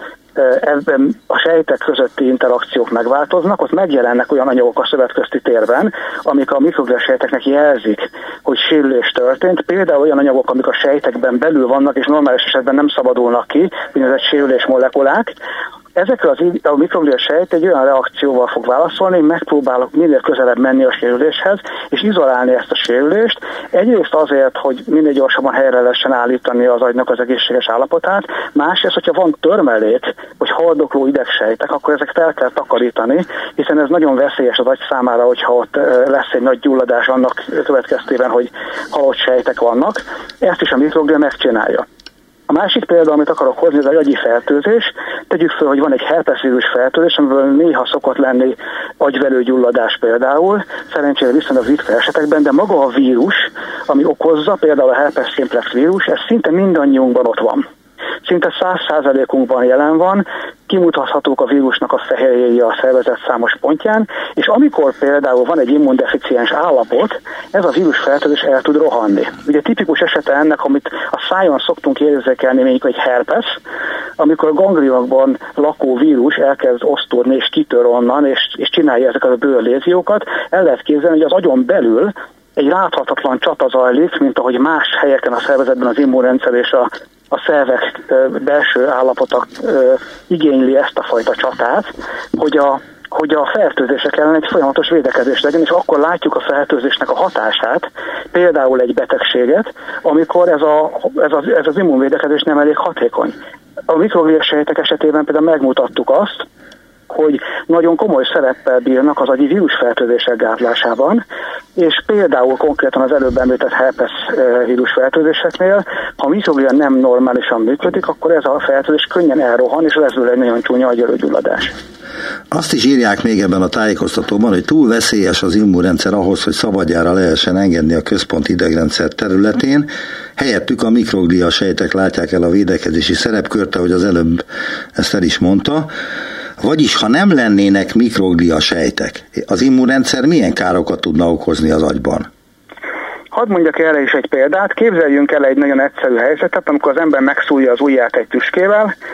S5: ebben a sejtek közötti interakciók megváltoznak, ott megjelennek olyan anyagok a szövetközti térben, amik a mikroglia sejteknek jelzik, hogy sérülés történt. Például olyan anyagok, amik a sejtekben belül vannak, és normális esetben nem szabadulnak ki, úgynevezett sérülés molekulák. Ezekre az, a mikroglia sejt egy olyan reakcióval fog válaszolni, megpróbálok minél közelebb menni a sérüléshez, és izolálni ezt a sérülést. Egyrészt azért, hogy minél gyorsabban helyre lehessen állítani az agynak az egészséges állapotát, másrészt, hogyha van törmelék, vagy haldokló idegsejtek, akkor ezeket el kell takarítani, hiszen ez nagyon veszélyes az agy számára, hogyha ott lesz egy nagy gyulladás annak következtében, hogy halott sejtek vannak. Ezt is a mikroglia megcsinálja. A másik példa, amit akarok hozni, ez egy agyi fertőzés. Tegyük fel, hogy van egy herpeszvírus fertőzés, amiből néha szokott lenni agyvelőgyulladás például, szerencsére viszonylag ritka esetekben, de maga a vírus, ami okozza, például a herpes simplex vírus, ez szinte mindannyiunkban ott van. Szinte száz százalékunkban jelen van, kimutathatók a vírusnak a fehérjéi a szervezet számos pontján, és amikor például van egy immundeficiens állapot, ez a vírusfertőzés el tud rohanni. Ugye tipikus esete ennek, amit a szájon szoktunk érzékelni, mondjuk egy herpes, amikor a ganglionokban lakó vírus elkezd osztódni és kitör onnan, és, és csinálja ezeket a bőrléziókat, el lehet képzelni, hogy az agyon belül egy láthatatlan csata zajlik, mint ahogy más helyeken a szervezetben az immunrendszer és a a szervek belső állapota igényli ezt a fajta csatát, hogy a, hogy a fertőzések ellen egy folyamatos védekezés legyen, és akkor látjuk a fertőzésnek a hatását, például egy betegséget, amikor ez, a, ez, az, ez az immunvédekezés nem elég hatékony. A mikroglia sejtek esetében például megmutattuk azt, hogy nagyon komoly szereppel bírnak az agyi vírusfertőzések gátlásában, és például konkrétan az előbb említett herpes vírusfertőzéseknél, ha a mikroglia nem normálisan működik, akkor ez a fertőzés könnyen elrohan, és lesz egy nagyon csúnya agyvelőgyulladás.
S4: Azt is írják még ebben a tájékoztatóban, hogy túl veszélyes az immunrendszer ahhoz, hogy szabadjára lehessen engedni a központi idegrendszer területén. Helyettük a mikroglia sejtek látják el a védekezési szerepkört, ahogy az előbb ezt el is mondta. Vagyis, ha nem lennének mikroglia sejtek, az immunrendszer milyen károkat tudna okozni az agyban?
S5: Hadd mondjak erre is egy példát. Képzeljünk el egy nagyon egyszerű helyzetet, amikor az ember megszúrja az ujját egy tüskével,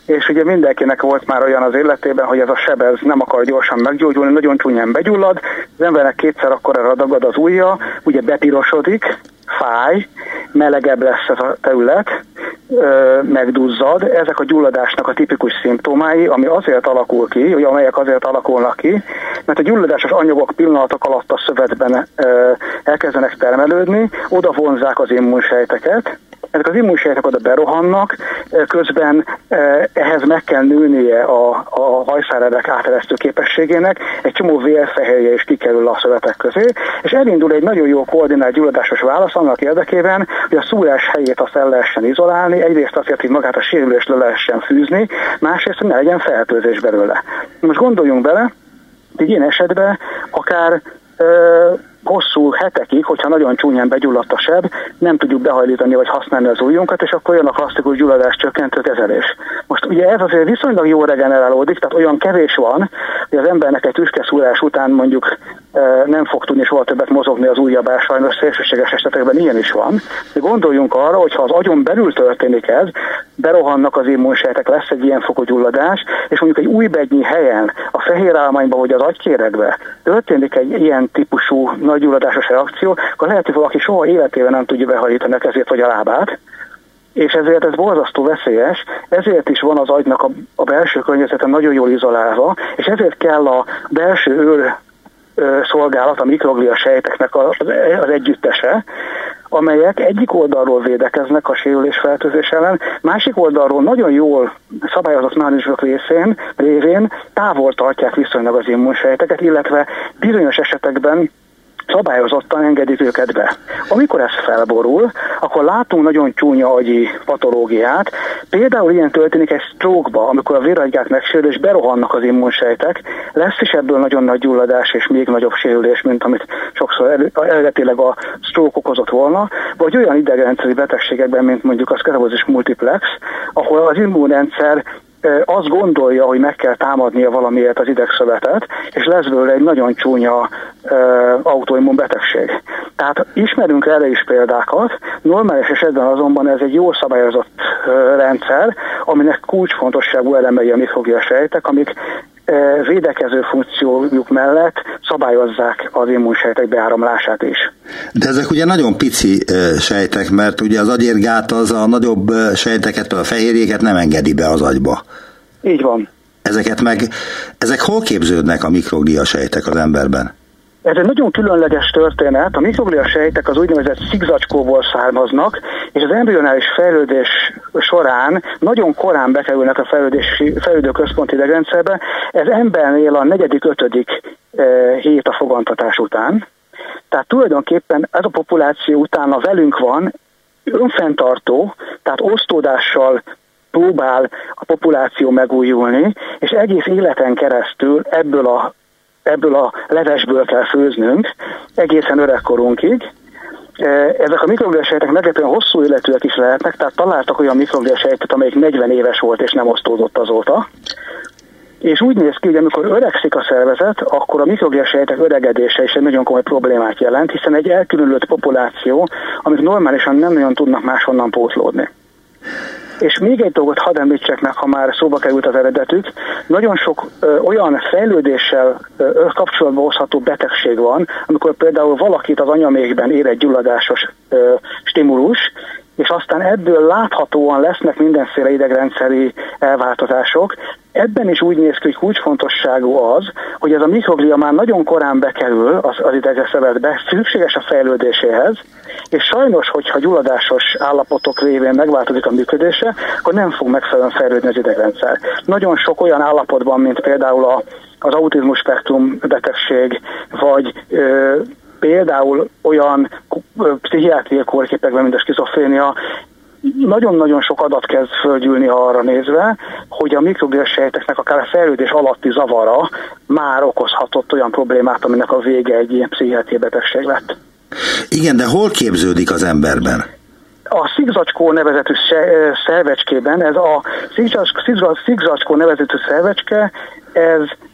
S5: és ugye mindenkinek volt már olyan az életében, hogy ez a seb ez nem akar gyorsan meggyógyulni, nagyon csúnyán begyullad, az embernek kétszer akkorra dagad az ujja, ugye bepirosodik, fáj, melegebb lesz ez a terület, megduzzad. Ezek a gyulladásnak a tipikus szimptomái, ami azért alakul ki, vagy amelyek azért alakulnak ki, mert a gyulladásos anyagok pillanatok alatt a szövetben elkezdenek termelődni, oda vonzzák az immunsejteket, ezek az immunsejtek oda berohannak, közben ehhez meg kell nőnie a, a hajszáremek áteresztő képességének, egy csomó vérfehérje is kikerül a szövetek közé, és elindul egy nagyon jó koordinált gyulladásos válasz annak érdekében, hogy a szúrás helyét azt el lehessen izolálni, egyrészt azért, hogy magát a sérülést le lehessen fűzni, másrészt, hogy ne legyen fertőzés belőle. Most gondoljunk bele, hogy ilyen esetben akár ö, hosszú hetekig, hogyha nagyon csúnyán begyulladt a seb, nem tudjuk behajlítani vagy használni az ujjunkat, és akkor jön a klasszikus gyulladás csökkentő kezelés. Most ugye ez azért viszonylag jól regenerálódik, tehát olyan kevés van, hogy az embernek egy tüskeszúrás után mondjuk e, nem fog tudni soha többet mozogni az ujja, bár sajnos szélsőséges esetekben ilyen is van. De gondoljunk arra, hogy ha az agyon belül történik ez, berohannak az immunsejtek, lesz egy ilyen fokú gyulladás, és mondjuk egy újbegynyi helyen, a fehérálmányban vagy az agykéregben történik egy ilyen típusú nagy gyulladásos reakció, akkor lehet, hogy valaki soha életében nem tudja behajlítani a kezét vagy a lábát, és ezért ez borzasztó veszélyes, ezért is van az agynak a, a belső környezete nagyon jól izolálva, és ezért kell a belső őr szolgálat, a mikroglia sejteknek az, az együttese, amelyek egyik oldalról védekeznek a sérülésfertőzés ellen, másik oldalról nagyon jól szabályozott mechanizmusok részén, révén távol tartják viszonylag az immunsejteket, illetve bizonyos esetekben szabályozottan engedik őket be. Amikor ez felborul, akkor látunk nagyon csúnya agyi patológiát. Például ilyen történik egy stroke-ba, amikor a véragygák megsérül, és berohannak az immunsejtek, lesz is ebből nagyon nagy gyulladás és még nagyobb sérülés, mint amit sokszor eredetileg a stroke okozott volna, vagy olyan idegrendszeri betegségekben, mint mondjuk a szklerózis multiplex, ahol az immunrendszer azt gondolja, hogy meg kell támadnia valamiért az idegszövetet, és lesz belőle egy nagyon csúnya uh, autoimmun betegség. Tehát ismerünk erre is példákat, normális esetben azonban ez egy jól szabályozott uh, rendszer, aminek kulcsfontosságú elemei a mikroglia sejtek, amik uh, védekező funkciójuk mellett szabályozzák az immunsejtek beáramlását is.
S4: De ezek ugye nagyon pici sejtek, mert ugye az agyérgát az a nagyobb sejteket, a fehérjéket nem engedi be az agyba.
S5: Így van.
S4: Ezeket meg, ezek hol képződnek a mikroglia sejtek az emberben?
S5: Ez egy nagyon különleges történet. A mikroglia sejtek az úgynevezett szigzacskóból származnak, és az embrionális fejlődés során nagyon korán bekerülnek a fejlődési, fejlődő központi idegrendszerbe. Ez embernél a negyedik, ötödik eh, hét a fogantatás után. Tehát tulajdonképpen ez a populáció utána velünk van, önfenntartó, tehát osztódással próbál a populáció megújulni, és egész életen keresztül ebből a, ebből a levesből kell főznünk, egészen öregkorunkig. Ezek a mikroglia sejtek meglepően hosszú életűek is lehetnek, tehát találtak olyan mikroglia sejtet, amelyik negyven éves volt és nem osztódott azóta. És úgy néz ki, hogy amikor öregszik a szervezet, akkor a mikroglia sejtek öregedése is egy nagyon komoly problémát jelent, hiszen egy elkülönült populáció, amik normálisan nem nagyon tudnak máshonnan pótlódni. És még egy dolgot hadd említsek meg, ha már szóba került az eredetük, nagyon sok ö, olyan fejlődéssel ö, kapcsolatba hozható betegség van, amikor például valakit az anyamékben ér egy gyulladásos ö, stimulus, és aztán ebből láthatóan lesznek mindenféle idegrendszeri elváltozások. Ebben is úgy néz ki, hogy kulcsfontosságú az, hogy ez a mikroglia már nagyon korán bekerül az, az idegszövetbe, szükséges a fejlődéséhez, és sajnos, hogyha gyulladásos állapotok révén megváltozik a működése, akkor nem fog megfelelően fejlődni az idegrendszer. Nagyon sok olyan állapotban, mint például a, az autizmus spektrum betegség, vagy ö, például olyan pszichiátriai kórképekben, mint a skizofrénia, nagyon-nagyon sok adat kezd fölgyűlni arra nézve, hogy a mikroglia sejteknek akár a fejlődés alatti zavara már okozhatott olyan problémát, aminek a vége egy ilyen pszichiátriai betegség lett.
S4: Igen, de hol képződik az emberben?
S5: A szigzacskó nevezetű szervecskében, ez a szigzacskó nevezetű szervecske, ez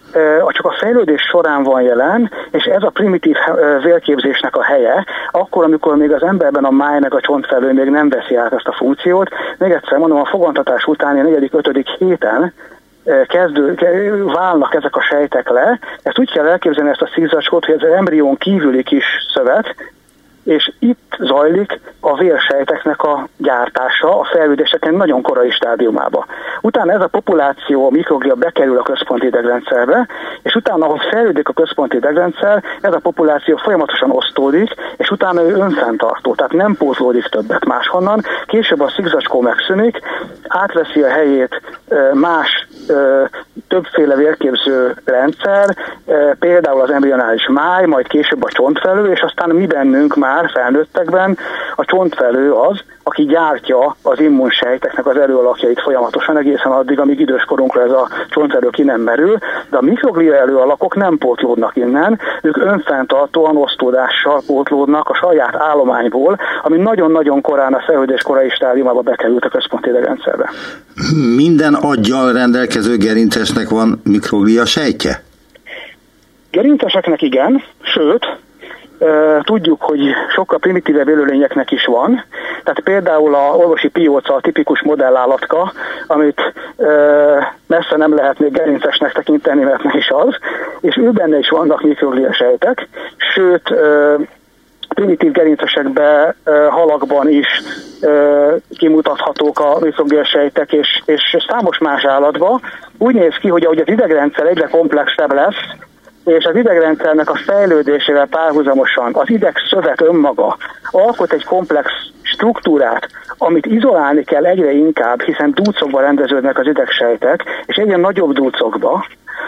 S5: csak a fejlődés során van jelen, és ez a primitív vérképzésnek a helye, akkor, amikor még az emberben a máj meg a csontfelő még nem veszi át ezt a funkciót. Még egyszer mondom, a fogantatás utáni negyedik, ötödik héten kezdő, válnak ezek a sejtek le. Ezt úgy kell elképzelni, ezt a szívzacskót, hogy ez az embrión kívüli kis szövet, és itt zajlik a vérsejteknek a gyártása a fejlődéseken nagyon korai stádiumába. Utána ez a populáció, a mikroglia bekerül a központi idegrendszerbe, és utána, ahogy fejlődik a központi idegrendszer, ez a populáció folyamatosan osztódik, és utána ő önfenntartó, tehát nem pótlódik többet máshonnan. Később a szívzacskó megszűnik, átveszi a helyét más többféle vérképző rendszer, például az embrionális máj, majd később a csontfelő, és aztán mi bennünk már felnőttekben a csontfelő az, aki gyártja az immunsejteknek az előalakjait folyamatosan egészen addig, amíg időskorunkra ez a csontfelő ki nem merül, de a mikroglia előalakok nem pótlódnak innen, ők önfenntartóan osztódással pótlódnak a saját állományból, ami nagyon-nagyon korán a fejlődés korai stádiumába bekerült a központi idegrendszerbe.
S4: Minden aggyal rendelkező gerincesnek van mikroglia sejtje?
S5: Gerinceseknek igen, sőt, tudjuk, hogy sokkal primitívebb élőlényeknek is van. Tehát például a orvosi pióca a tipikus modellállatka, amit messze nem lehet még gerincesnek tekinteni, mert nem is az, és ő benne is vannak mikroglia sejtek, sőt, primitív gerincesekben, halakban is kimutathatók a mikroglia sejtek, és, és számos más állatban. Úgy néz ki, hogy ahogy az idegrendszer egyre komplexebb lesz, és az idegrendszernek a fejlődésével párhuzamosan az idegszövet önmaga alkot egy komplex struktúrát, amit izolálni kell egyre inkább, hiszen dúcokba rendeződnek az idegsejtek, és egyre nagyobb dúcokba.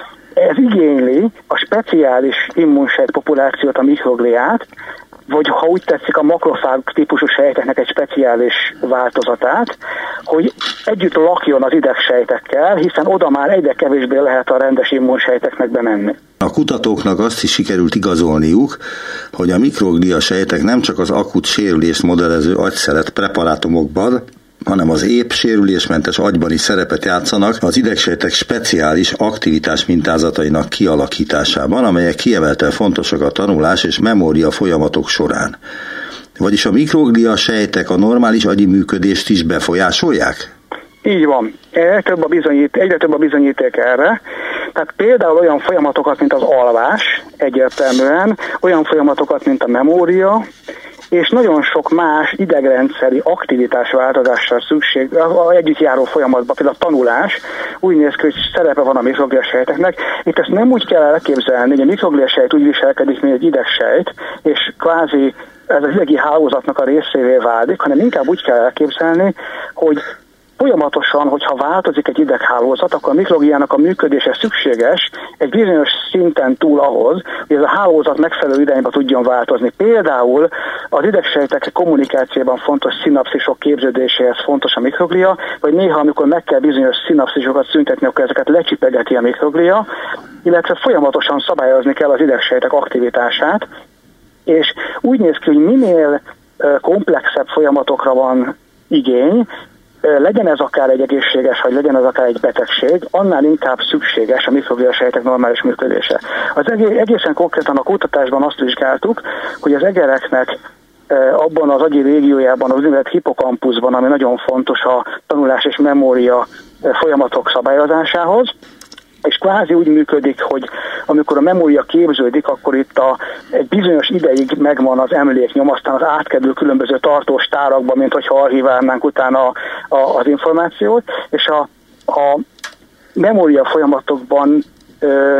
S5: Ez igényli a speciális immunsejt populációt, a mikrogliát, vagy ha úgy tetszik, a makrofág típusú sejteknek egy speciális változatát, hogy együtt lakjon az idegsejtekkel, hiszen oda már egyre kevésbé lehet a rendes immunsejteknek bemenni.
S4: A kutatóknak azt is sikerült igazolniuk, hogy a mikroglia sejtek nem csak az akut sérülést modellező agyszelet preparátumokban, hanem az épp sérülésmentes agyban is szerepet játszanak az idegsejtek speciális aktivitás mintázatainak kialakításában, amelyek kiemelten fontosak a tanulás és memória folyamatok során. Vagyis a mikroglia sejtek a normális agyi működést is befolyásolják?
S5: Így van. Egyre több a, bizonyít, egyre több a bizonyíték erre. Tehát például olyan folyamatokat, mint az alvás egyértelműen, olyan folyamatokat, mint a memória, és nagyon sok más idegrendszeri aktivitásváltozással szükség, együtt járó folyamatban, például a tanulás, úgy néz ki, hogy szerepe van a mikroglia sejteknek. Itt ezt nem úgy kell elképzelni, hogy a mikroglia sejt úgy viselkedik, mint egy idegsejt, és kvázi ez az idegi hálózatnak a részévé válik, hanem inkább úgy kell elképzelni, hogy folyamatosan, hogyha változik egy ideghálózat, akkor a mikrogliának a működése szükséges egy bizonyos szinten túl ahhoz, hogy ez a hálózat megfelelő irányba tudjon változni. Például az idegsejtek kommunikációban fontos szinapszisok képződéséhez fontos a mikroglia, vagy néha, amikor meg kell bizonyos szinapszisokat szüntetni, akkor ezeket lecsipegeti a mikroglia, illetve folyamatosan szabályozni kell az idegsejtek aktivitását, és úgy néz ki, hogy minél komplexebb folyamatokra van igény, legyen ez akár egy egészséges, vagy legyen ez akár egy betegség, annál inkább szükséges a mikroglia sejtek normális működése. Az egészen konkrétan a kutatásban azt vizsgáltuk, hogy az egereknek abban az agyi régiójában, az úgynevezett hipokampuszban, ami nagyon fontos a tanulás és memória folyamatok szabályozásához, és kvázi úgy működik, hogy amikor a memória képződik, akkor itt a, egy bizonyos ideig megvan az emléknyom, aztán az átkerül különböző tartós tárakba, mint hogyha archiválnánk utána a, a, az információt, és a, a memória folyamatokban ö,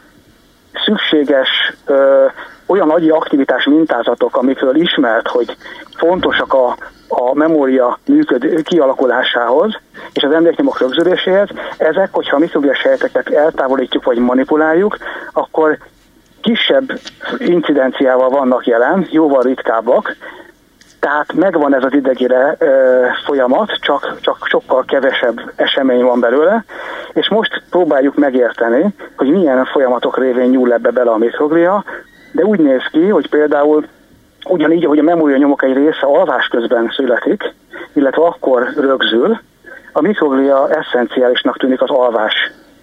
S5: szükséges ö, olyan agyi aktivitás mintázatok, amikről ismert, hogy fontosak a, a memória működ, kialakulásához és az emléknyomok rögzüléséhez, ezek, hogyha a mikroglia sejteket eltávolítjuk vagy manipuláljuk, akkor kisebb incidenciával vannak jelen, jóval ritkábbak, tehát megvan ez az idegire e, folyamat, csak, csak sokkal kevesebb esemény van belőle, és most próbáljuk megérteni, hogy milyen folyamatok révén nyúl ebbe bele a mikroglia, de úgy néz ki, hogy például ugyanígy, ahogy a memória nyomok egy része alvás közben születik, illetve akkor rögzül, a mikroglia esszenciálisnak tűnik az alvás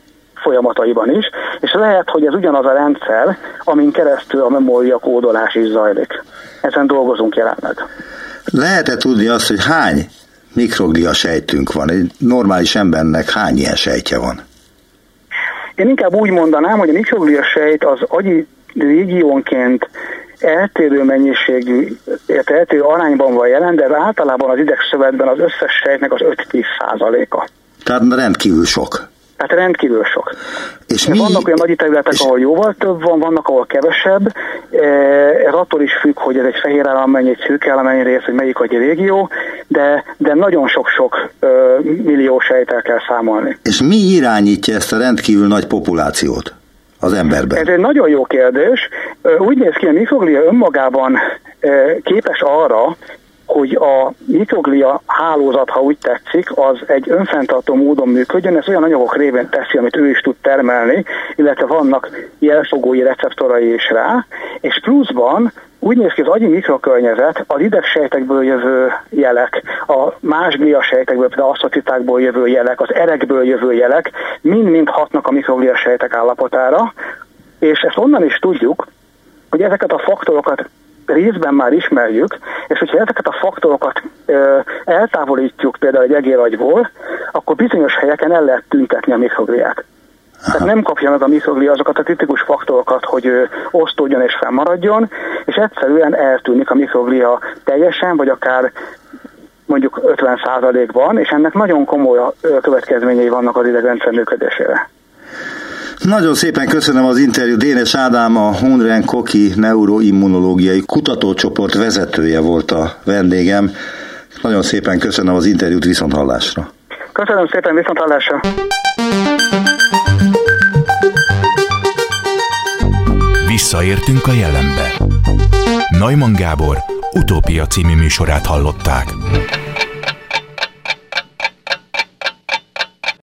S5: folyamataiban is, és lehet, hogy ez ugyanaz a rendszer, amin keresztül a memória kódolás is zajlik. Ezen dolgozunk jelenleg.
S4: Lehet-e tudni azt, hogy hány mikroglia sejtünk van? Egy normális embernek hány ilyen sejtje van?
S5: Én inkább úgy mondanám, hogy a mikroglia sejt az agyi régiónként eltérő mennyiségű, eltérő arányban van jelen, de általában az idegszövetben az összes sejtnek az öt-tíz százaléka.
S4: Tehát rendkívül sok.
S5: Tehát rendkívül sok.
S4: És mi...
S5: Vannak olyan nagy területek, és... ahol jóval több van, vannak, ahol kevesebb. Ez attól is függ, hogy ez egy fehér állammennyi, egy szürke állammennyi rész, hogy melyik agyi régió, de, de nagyon sok-sok millió sejttel kell számolni.
S4: És mi irányítja ezt a rendkívül nagy populációt az emberben?
S5: Ez egy nagyon jó kérdés. Úgy néz ki, a mikroglia önmagában képes arra, hogy a mikroglia hálózat, ha úgy tetszik, az egy önfenntartó módon működjön, ez olyan anyagok révén teszi, amit ő is tud termelni, illetve vannak jelfogói receptorai is rá, és pluszban úgy néz ki, az agyi mikrokörnyezet, az idegsejtekből jövő jelek, a más gliasejtekből, például asztrocitákból jövő jelek, az erekből jövő jelek, mind-mind hatnak a mikrogliasejtek állapotára, és ezt onnan is tudjuk, hogy ezeket a faktorokat részben már ismerjük, és hogyha ezeket a faktorokat ö, eltávolítjuk például egy egéragyból, akkor bizonyos helyeken el lehet tüntetni a mikrogliát. Tehát nem kapja meg a mikroglia azokat a kritikus faktorokat, hogy ő osztódjon és fennmaradjon, és egyszerűen eltűnik a mikroglia teljesen, vagy akár mondjuk ötven százalékban, és ennek nagyon komoly következményei vannak az idegrendszer működésére.
S4: Nagyon szépen köszönöm az interjút. Dénes Ádám, a Hundren Koki neuroimmunológiai kutatócsoport vezetője volt a vendégem. Nagyon szépen köszönöm az interjút, viszonthallásra.
S5: Köszönöm szépen, viszonthallásra.
S1: Visszaértünk a jelenbe. Neumann Gábor Utópia című műsorát hallották.